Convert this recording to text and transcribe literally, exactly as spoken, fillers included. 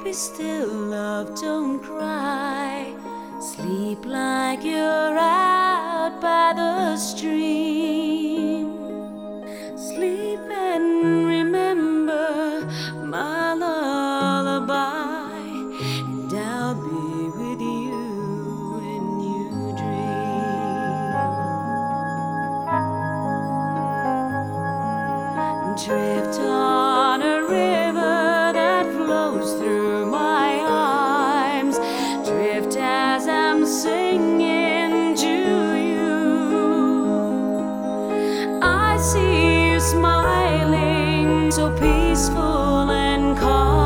Be still, love, don't cry. Sleep like you're out by the stream. Sleep and remember my lullaby, and I'll be with you when you dream. Drift on a river that flows through my arms. Drift as I'm singing to you. I see you smiling, so peaceful and calm.